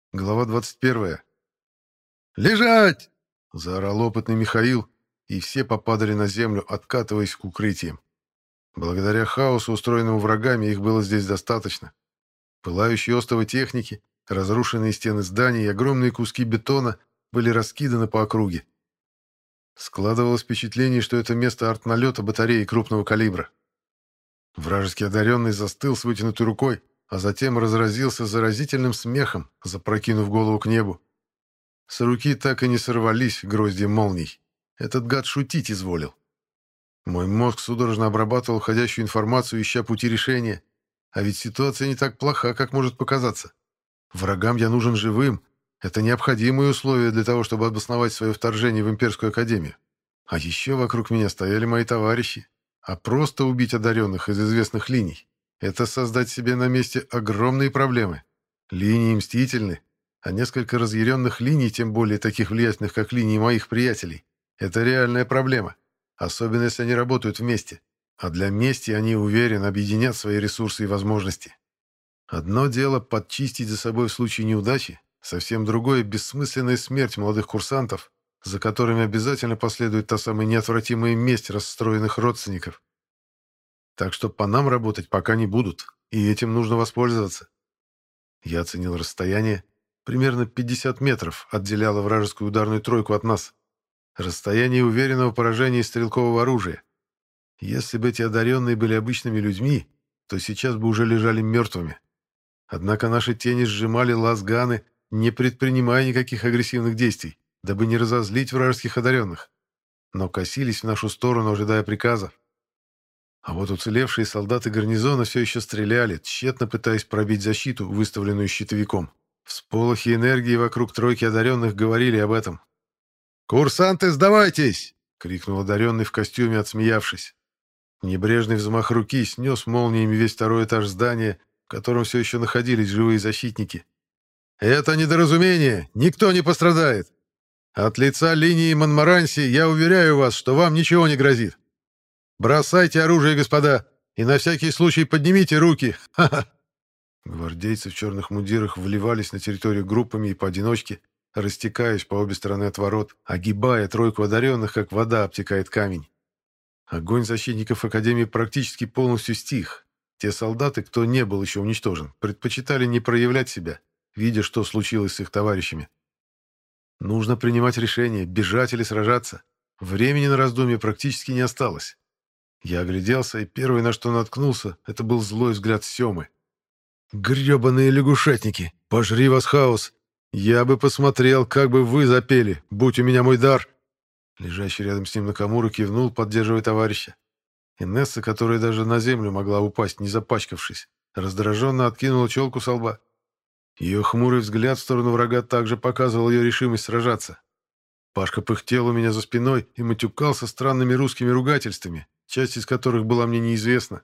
Глава 21. «Лежать!» — заорал опытный Михаил, и все попадали на землю, откатываясь к укрытиям. Благодаря хаосу, устроенному врагами, их было здесь достаточно. Пылающие остовы техники, разрушенные стены зданий и огромные куски бетона были раскиданы по округе. Складывалось впечатление, что это место артналета батареи крупного калибра. Вражеский одаренный застыл с вытянутой рукой, а затем разразился заразительным смехом, запрокинув голову к небу. С руки так и не сорвались грозди молний. Этот гад шутить изволил. Мой мозг судорожно обрабатывал входящую информацию, ища пути решения. А ведь ситуация не так плоха, как может показаться. Врагам я нужен живым. Это необходимые условия для того, чтобы обосновать свое вторжение в Имперскую Академию. А еще вокруг меня стояли мои товарищи. А просто убить одаренных из известных линий — это создать себе на месте огромные проблемы. Линии мстительны, а несколько разъяренных линий, тем более таких влиятельных, как линии моих приятелей, это реальная проблема, особенно если они работают вместе. А для мести они, уверен, объединят свои ресурсы и возможности. Одно дело подчистить за собой в случае неудачи, совсем другое — бессмысленная смерть молодых курсантов, за которыми обязательно последует та самая неотвратимая месть расстроенных родственников. Так что по нам работать пока не будут, и этим нужно воспользоваться. Я оценил расстояние. Примерно 50 метров отделяло вражескую ударную тройку от нас. Расстояние уверенного поражения из стрелкового оружия. Если бы эти одаренные были обычными людьми, то сейчас бы уже лежали мертвыми. Однако наши тени сжимали лазганы, не предпринимая никаких агрессивных действий, дабы не разозлить вражеских одаренных, но косились в нашу сторону, ожидая приказов. А вот уцелевшие солдаты гарнизона все еще стреляли, тщетно пытаясь пробить защиту, выставленную щитовиком. Всполохи энергии вокруг тройки одаренных говорили об этом. «Курсанты, сдавайтесь!» — крикнул одаренный в костюме, отсмеявшись. Небрежный взмах руки снес молниями весь второй этаж здания, в котором все еще находились живые защитники. «Это недоразумение! Никто не пострадает! От лица линии Монморанси я уверяю вас, что вам ничего не грозит! Бросайте оружие, господа, и на всякий случай поднимите руки! Ха-ха!» Гвардейцы в черных мундирах вливались на территорию группами и поодиночке, растекаясь по обе стороны от ворот, огибая тройку одаренных, как вода обтекает камень. Огонь защитников Академии практически полностью стих. Те солдаты, кто не был еще уничтожен, предпочитали не проявлять себя, видя, что случилось с их товарищами. Нужно принимать решение, бежать или сражаться. Времени на раздумье практически не осталось. Я огляделся, и первое, на что наткнулся, это был злой взгляд Семы. «Гребаные лягушатники! Пожри вас, хаос! Я бы посмотрел, как бы вы запели, будь у меня мой дар!» Лежащий рядом с ним Накамура кивнул, поддерживая товарища. Инесса, которая даже на землю могла упасть, не запачкавшись, раздраженно откинула челку со лба. Ее хмурый взгляд в сторону врага также показывал ее решимость сражаться. Пашка пыхтел у меня за спиной и матюкался странными русскими ругательствами, часть из которых была мне неизвестна.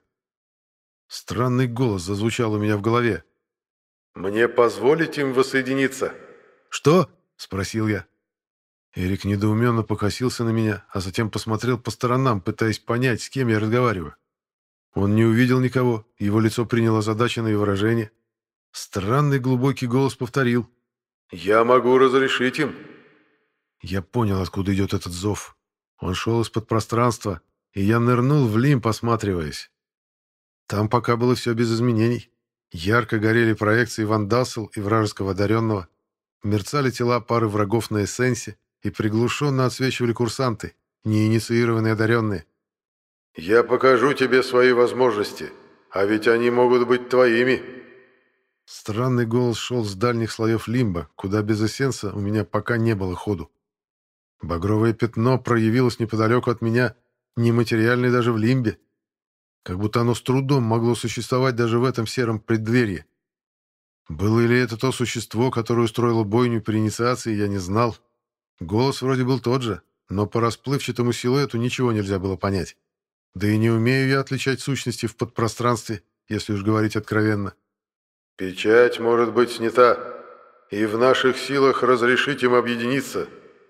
Странный голос зазвучал у меня в голове. «Мне позволить им воссоединиться?» «Что?» — спросил я. Эрик недоуменно покосился на меня, а затем посмотрел по сторонам, пытаясь понять, с кем я разговариваю. Он не увидел никого, его лицо приняло озадаченное выражение. Странный глубокий голос повторил: «Я могу разрешить им». Я понял, откуда идет этот зов. Он шел из-под пространства, и я нырнул в лимб, осматриваясь. Там пока было все без изменений. Ярко горели проекции Вандасл и вражеского одаренного. Мерцали тела пары врагов на эссенсе, и приглушенно отсвечивали курсанты, неинициированные одаренные. «Я покажу тебе свои возможности, а ведь они могут быть твоими». Странный голос шел с дальних слоев лимба, куда без эссенса у меня пока не было ходу. Багровое пятно проявилось неподалеку от меня, нематериальное даже в лимбе. Как будто оно с трудом могло существовать даже в этом сером преддверии. Было ли это то существо, которое устроило бойню при инициации, я не знал. Голос вроде был тот же, но по расплывчатому силуэту ничего нельзя было понять. Да и не умею я отличать сущности в подпространстве, если уж говорить откровенно. «Печать может быть снята, и в наших силах разрешить им объединиться».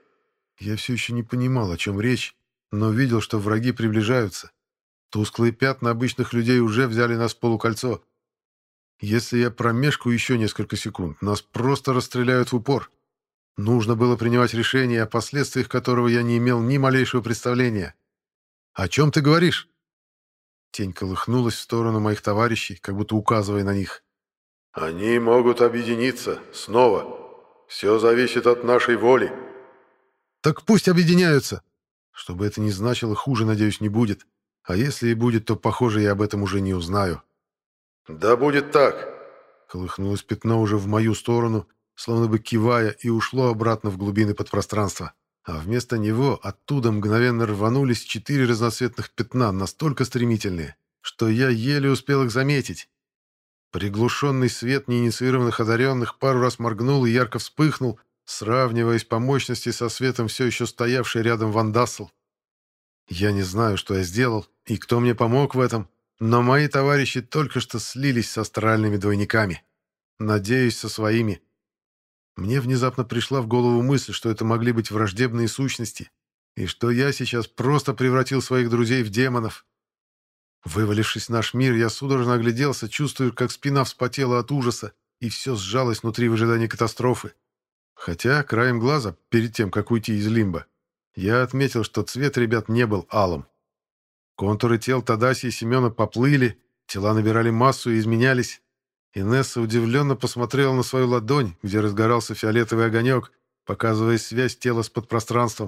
Я все еще не понимал, о чем речь, но видел, что враги приближаются. Тусклые пятна обычных людей уже взяли нас в полукольцо. Если я промешкаю еще несколько секунд, нас просто расстреляют в упор. Нужно было принимать решение, о последствиях которого я не имел ни малейшего представления. «О чем ты говоришь?» Тень колыхнулась в сторону моих товарищей, как будто указывая на них. «Они могут объединиться снова. Все зависит от нашей воли». «Так пусть объединяются!» Что бы это ни значило, хуже, надеюсь, не будет. А если и будет, то, похоже, я об этом уже не узнаю. «Да будет так!» Колыхнулось пятно уже в мою сторону, словно бы кивая, и ушло обратно в глубины подпространства. А вместо него оттуда мгновенно рванулись 4 разноцветных пятна, настолько стремительные, что я еле успел их заметить. Приглушенный свет неинициированных одаренных пару раз моргнул и ярко вспыхнул, сравниваясь по мощности со светом все еще стоявший рядом Вандасл. Я не знаю, что я сделал и кто мне помог в этом, но мои товарищи только что слились с астральными двойниками. Надеюсь, со своими. Мне внезапно пришла в голову мысль, что это могли быть враждебные сущности, и что я сейчас просто превратил своих друзей в демонов. Вывалившись в наш мир, я судорожно огляделся, чувствуя, как спина вспотела от ужаса, и все сжалось внутри в ожидании катастрофы. Хотя, краем глаза, перед тем, как уйти из лимба, я отметил, что цвет ребят не был алым. Контуры тел Тадаси и Семена поплыли, тела набирали массу и изменялись. Инесса удивленно посмотрела на свою ладонь, где разгорался фиолетовый огонек, показывая связь тела с подпространством.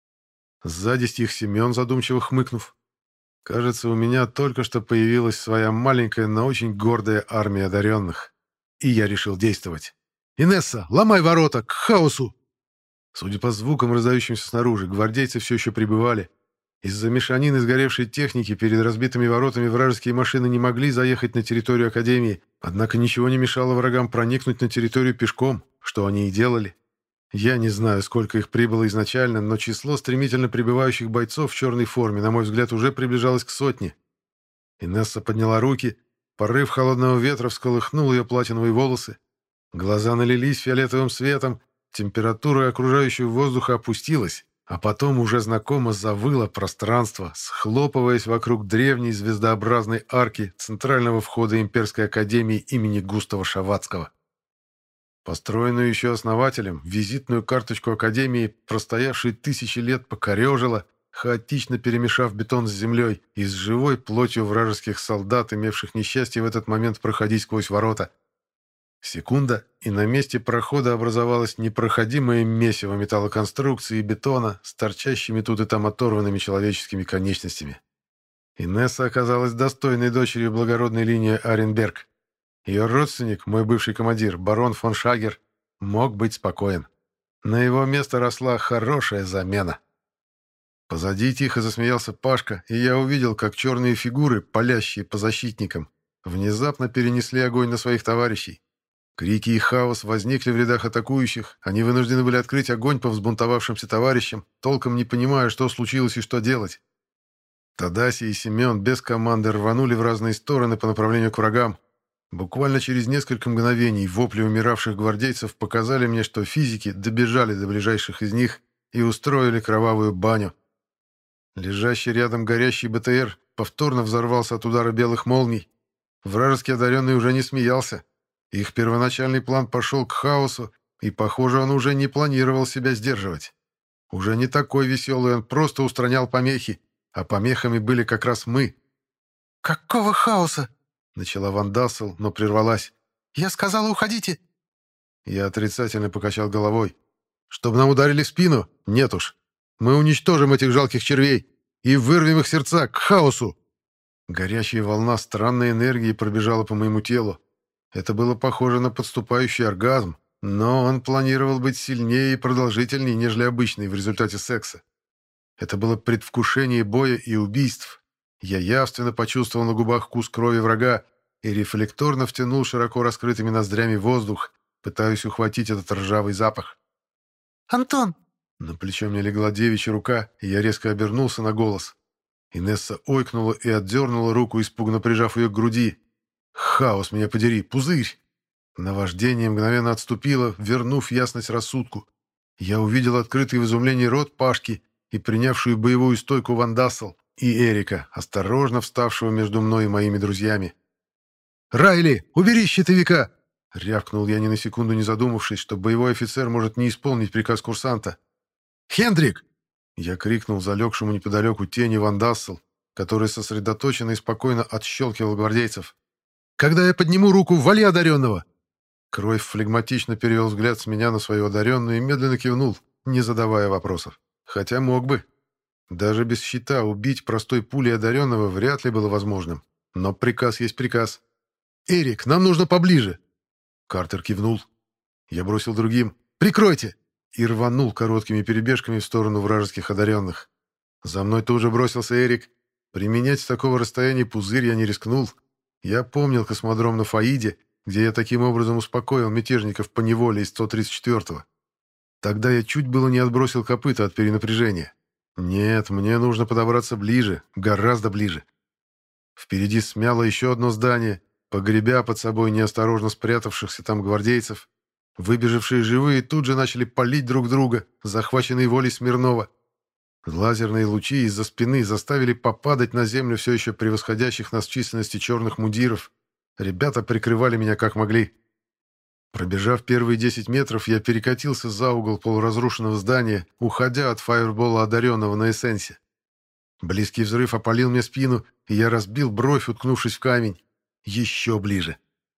Сзади стих Семен, задумчиво хмыкнув. Кажется, у меня только что появилась своя маленькая, но очень гордая армия одаренных. И я решил действовать. «Инесса, ломай ворота! К хаосу!» Судя по звукам, раздающимся снаружи, гвардейцы все еще прибывали. Из-за мешанины сгоревшей техники перед разбитыми воротами вражеские машины не могли заехать на территорию Академии, однако ничего не мешало врагам проникнуть на территорию пешком, что они и делали. Я не знаю, сколько их прибыло изначально, но число стремительно прибывающих бойцов в черной форме, на мой взгляд, уже приближалось к 100. Инесса подняла руки, порыв холодного ветра всколыхнул ее платиновые волосы. Глаза налились фиолетовым светом, температура окружающего воздуха опустилась, а потом уже знакомо завыло пространство, схлопываясь вокруг древней звездообразной арки центрального входа Имперской Академии имени Густава Шаватского. Построенную еще основателем, визитную карточку Академии, простоявшей тысячи лет, покорежило, хаотично перемешав бетон с землей и с живой плотью вражеских солдат, имевших несчастье в этот момент проходить сквозь ворота. Секунда, и на месте прохода образовалось непроходимое месиво металлоконструкции и бетона с торчащими тут и там оторванными человеческими конечностями. Инесса оказалась достойной дочерью благородной линии Аренберг. Ее родственник, мой бывший командир, барон фон Шагер, мог быть спокоен. На его место росла хорошая замена. Позади тихо засмеялся Пашка, и я увидел, как черные фигуры, палящие по защитникам, внезапно перенесли огонь на своих товарищей. Крики и хаос возникли в рядах атакующих, они вынуждены были открыть огонь по взбунтовавшимся товарищам, толком не понимая, что случилось и что делать. Тадаси и Семен без команды рванули в разные стороны по направлению к врагам. Буквально через несколько мгновений вопли умиравших гвардейцев показали мне, что физики добежали до ближайших из них и устроили кровавую баню. Лежащий рядом горящий БТР повторно взорвался от удара белых молний. Вражеский одаренный уже не смеялся. Их первоначальный план пошел к хаосу, и, похоже, он уже не планировал себя сдерживать. Уже не такой веселый, он просто устранял помехи, а помехами были как раз мы. «Какого хаоса?» — начала Вандасл, но прервалась. «Я сказала, уходите!» Я отрицательно покачал головой. «Чтобы нам ударили в спину? Нет уж. Мы уничтожим этих жалких червей и вырвем их сердца к хаосу!» Горячая волна странной энергии пробежала по моему телу. Это было похоже на подступающий оргазм, но он планировал быть сильнее и продолжительнее, нежели обычный в результате секса. Это было предвкушение боя и убийств. Я явственно почувствовал на губах вкус крови врага и рефлекторно втянул широко раскрытыми ноздрями воздух, пытаясь ухватить этот ржавый запах. «Антон!» На плечо мне легла девичья рука, и я резко обернулся на голос. Инесса ойкнула и отдернула руку, испуганно прижав ее к груди. «Хаос, меня подери! Пузырь!» Наваждение мгновенно отступило, вернув ясность рассудку. Я увидел открытый в изумлении рот Пашки и принявшую боевую стойку Вандасл, и Эрика, осторожно вставшего между мной и моими друзьями. «Райли, убери щитовика!» — рявкнул я, ни на секунду не задумавшись, что боевой офицер может не исполнить приказ курсанта. «Хендрик!» — я крикнул залегшему неподалеку тени Ван Дассел, который сосредоточенно и спокойно отщелкивал гвардейцев. «Когда я подниму руку, вали одаренного!» Кройф флегматично перевел взгляд с меня на свою одаренную и медленно кивнул, не задавая вопросов. Хотя мог бы. Даже без щита убить простой пулей одаренного вряд ли было возможным. Но приказ есть приказ. «Эрик, нам нужно поближе!» Картер кивнул. Я бросил другим. «Прикройте!» И рванул короткими перебежками в сторону вражеских одаренных. За мной тут же бросился Эрик. Применять с такого расстояния пузырь я не рискнул. Я помнил космодром на Фаиде, где я таким образом успокоил мятежников по неволе из 134-го. Тогда я чуть было не отбросил копыта от перенапряжения. Нет, мне нужно подобраться ближе, гораздо ближе. Впереди смяло еще одно здание, погребя под собой неосторожно спрятавшихся там гвардейцев. Выбежавшие живые тут же начали палить друг друга, захваченные волей Смирнова. Лазерные лучи из-за спины заставили попадать на землю все еще превосходящих нас в численности черных мундиров. Ребята прикрывали меня как могли. Пробежав первые 10 метров, я перекатился за угол полуразрушенного здания, уходя от фаербола одаренного на эссенсе. Близкий взрыв опалил мне спину, и я разбил бровь, уткнувшись в камень. Еще ближе.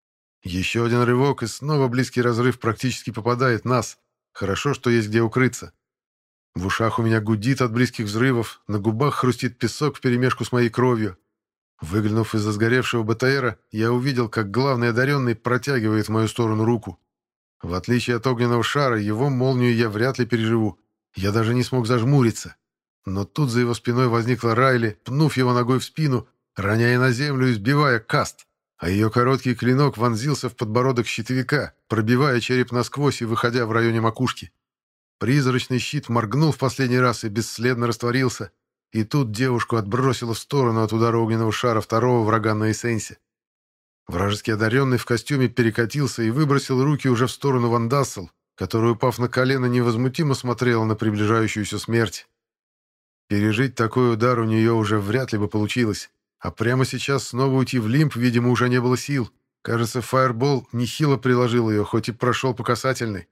Еще один рывок, и снова близкий разрыв практически попадает в нас. Хорошо, что есть где укрыться. В ушах у меня гудит от близких взрывов, на губах хрустит песок вперемешку с моей кровью. Выглянув из-за сгоревшего БТРа, я увидел, как главный одаренный протягивает в мою сторону руку. В отличие от огненного шара, его молнию я вряд ли переживу. Я даже не смог зажмуриться. Но тут за его спиной возникла Райли, пнув его ногой в спину, роняя на землю и сбивая каст. А ее короткий клинок вонзился в подбородок щитовика, пробивая череп насквозь и выходя в районе макушки. Призрачный щит моргнул в последний раз и бесследно растворился. И тут девушку отбросило в сторону от удара огненного шара второго врага на эссенсе. Вражеский одаренный в костюме перекатился и выбросил руки уже в сторону Ван Дассел, которая, упав на колено, невозмутимо смотрела на приближающуюся смерть. Пережить такой удар у нее уже вряд ли бы получилось, а прямо сейчас снова уйти в лимб, видимо, уже не было сил. Кажется, фаербол нехило приложил ее, хоть и прошел по касательной.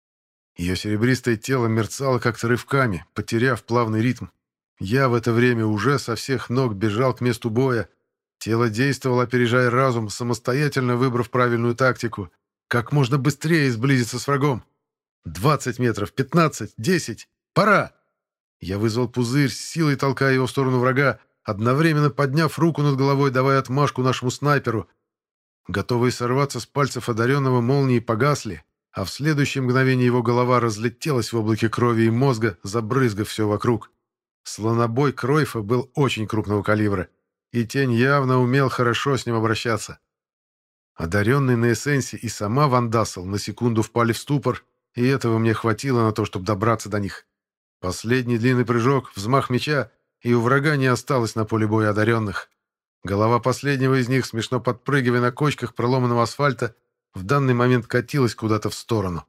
Ее серебристое тело мерцало как-то рывками, потеряв плавный ритм. Я в это время уже со всех ног бежал к месту боя. Тело действовало, опережая разум, самостоятельно выбрав правильную тактику. Как можно быстрее сблизиться с врагом. 20 метров, 15, 10. Пора! Я вызвал пузырь, с силой толкая его в сторону врага, одновременно подняв руку над головой, давая отмашку нашему снайперу. Готовые сорваться с пальцев одаренного молнии погасли, а в следующее мгновение его голова разлетелась в облаке крови и мозга, забрызгав все вокруг. Слонобой Кройфа был очень крупного калибра, и тень явно умел хорошо с ним обращаться. Одаренный на эссенсе и сама Ван Дассел на секунду впали в ступор, и этого мне хватило на то, чтобы добраться до них. Последний длинный прыжок, взмах меча, и у врага не осталось на поле боя одаренных. Голова последнего из них, смешно подпрыгивая на кочках проломанного асфальта, в данный момент катилась куда-то в сторону.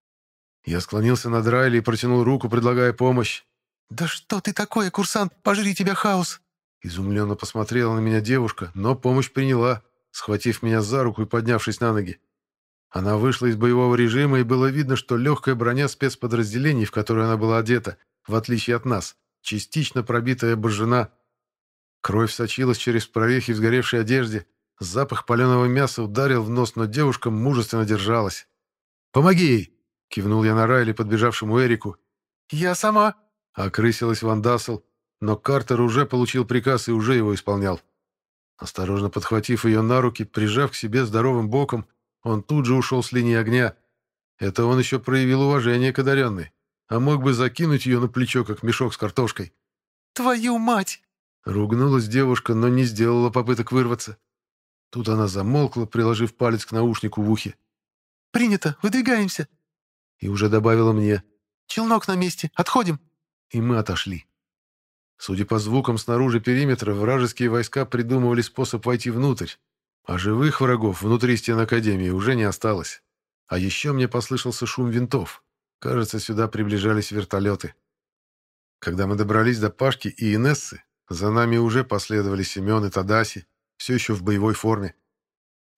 Я склонился над Райли и протянул руку, предлагая помощь. «Да что ты такое, курсант? Пожри тебя, хаос!» Изумленно посмотрела на меня девушка, но помощь приняла, схватив меня за руку и поднявшись на ноги. Она вышла из боевого режима, и было видно, что легкая броня спецподразделений, в которую она была одета, в отличие от нас, частично пробитая и обожжена. Кровь сочилась через прорехи в сгоревшей одежде, запах паленого мяса ударил в нос, но девушка мужественно держалась. «Помоги ей!» — кивнул я на Райли, подбежавшему Эрику. «Я сама!» — окрысилась Ван Дассел, но Картер уже получил приказ и уже его исполнял. Осторожно подхватив ее на руки, прижав к себе здоровым боком, он тут же ушел с линии огня. Это он еще проявил уважение к одаренной, а мог бы закинуть ее на плечо, как мешок с картошкой. «Твою мать!» — ругнулась девушка, но не сделала попыток вырваться. Тут она замолкла, приложив палец к наушнику в ухе. «Принято, выдвигаемся!» И уже добавила мне. «Челнок на месте, отходим!» И мы отошли. Судя по звукам снаружи периметра, вражеские войска придумывали способ войти внутрь, а живых врагов внутри стен Академии уже не осталось. А еще мне послышался шум винтов. Кажется, сюда приближались вертолеты. Когда мы добрались до Пашки и Инессы, за нами уже последовали Семен и Тадаси, все еще в боевой форме.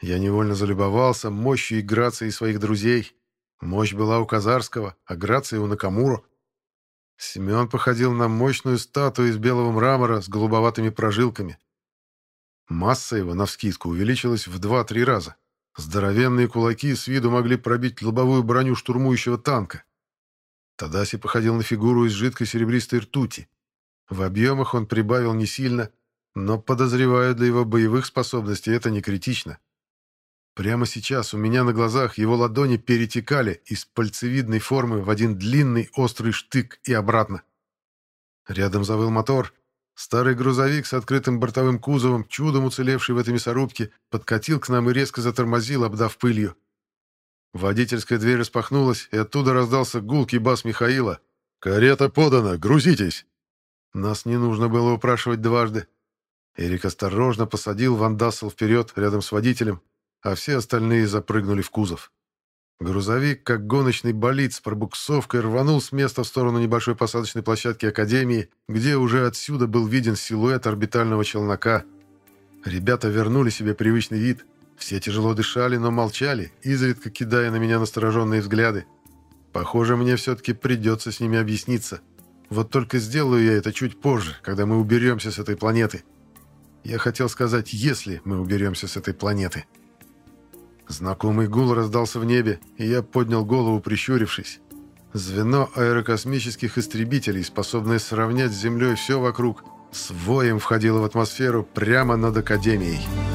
Я невольно залюбовался мощью и грацией своих друзей. Мощь была у Казарского, а грация у Накамуро. Семен походил на мощную статую из белого мрамора с голубоватыми прожилками. Масса его, навскидку, увеличилась в 2-3 раза. Здоровенные кулаки с виду могли пробить лобовую броню штурмующего танка. Тадаси походил на фигуру из жидкой серебристой ртути. В объемах он прибавил не сильно, но, подозреваю, для его боевых способностей это не критично. Прямо сейчас у меня на глазах его ладони перетекали из пальцевидной формы в один длинный острый штык и обратно. Рядом завыл мотор. Старый грузовик с открытым бортовым кузовом, чудом уцелевший в этой мясорубке, подкатил к нам и резко затормозил, обдав пылью. Водительская дверь распахнулась, и оттуда раздался гулкий бас Михаила. «Карета подана! Грузитесь!» Нас не нужно было упрашивать дважды. Эрик осторожно посадил Ван Дассел вперед, рядом с водителем, а все остальные запрыгнули в кузов. Грузовик, как гоночный болид с пробуксовкой, рванул с места в сторону небольшой посадочной площадки Академии, где уже отсюда был виден силуэт орбитального челнока. Ребята вернули себе привычный вид. Все тяжело дышали, но молчали, изредка кидая на меня настороженные взгляды. Похоже, мне все-таки придется с ними объясниться. Вот только сделаю я это чуть позже, когда мы уберемся с этой планеты. Я хотел сказать, если мы уберемся с этой планеты. Знакомый гул раздался в небе, и я поднял голову, прищурившись. Звено аэрокосмических истребителей, способное сравнять с Землей все вокруг, с воем входило в атмосферу прямо над Академией.